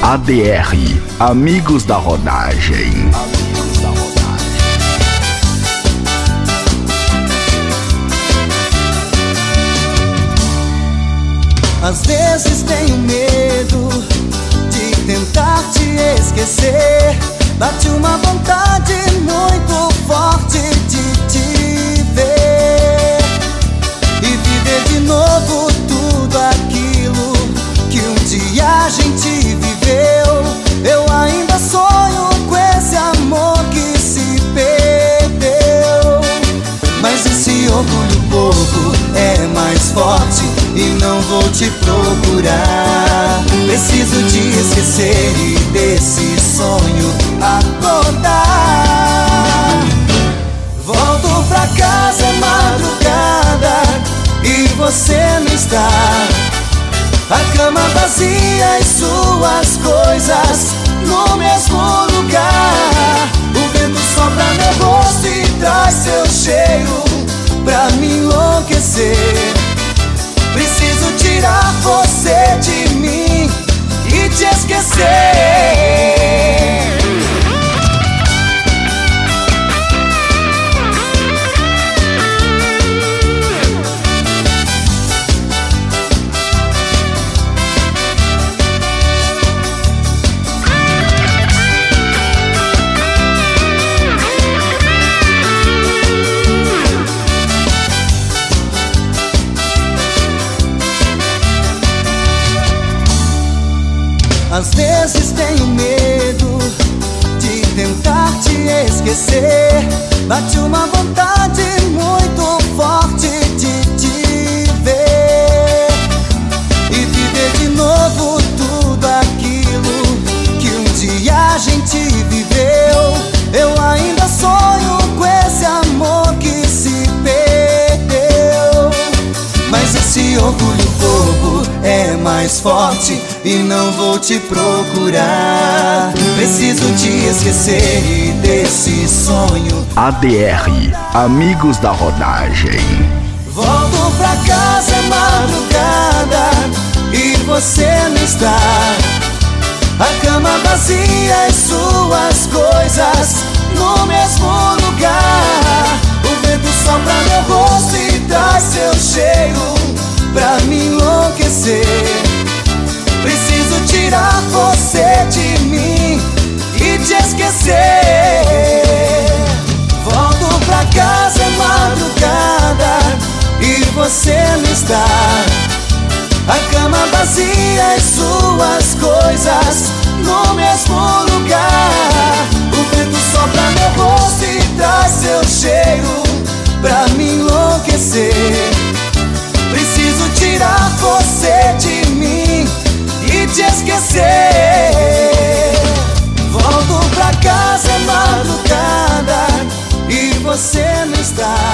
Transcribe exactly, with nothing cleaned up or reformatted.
A D R, Amigos da Rodagem. Às vezes tenho medo de tentar te esquecer. Bate uma vontade muito forte de te ver e viver de novo tudo aquilo que um dia a gente viveu. Eu ainda sonho com esse amor que se perdeu, mas esse orgulho bobo é mais forte e não vou te procurar. Preciso te esquecer e desse sonho acordar. Volto pra casa, é madrugada e você não está. A cama vazia e suas coisas no mesmo lugar. O vento sopra meu rosto e traz seu cheiro pra me enlouquecer. Preciso tirar você de mim e te esquecer. Às vezes tenho medo de tentar te esquecer. Bate uma vontade muito forte de te ver e viver de novo tudo aquilo que um dia a gente viveu. Eu ainda sonho com esse amor que se perdeu, mas esse orgulho bobo é mais forte e não vou te procurar. Preciso te esquecer e desse sonho. A D R, Amigos da Rodagem. Volto pra casa, é madrugada e você não está. A cama vazia e suas coisas no mesmo lugar. O vento sopra meu rosto e traz seu cheiro pra me enlouquecer. Preciso tirar você de mim e te esquecer. Volto pra casa, é madrugada e você não está. A cama vazia e suas coisas no mesmo lugar. O vento sopra meu rosto e traz seu cheiro pra me enlouquecer. Preciso tirar você de mim e te esquecer. Volto pra casa, é madrugada e você não está.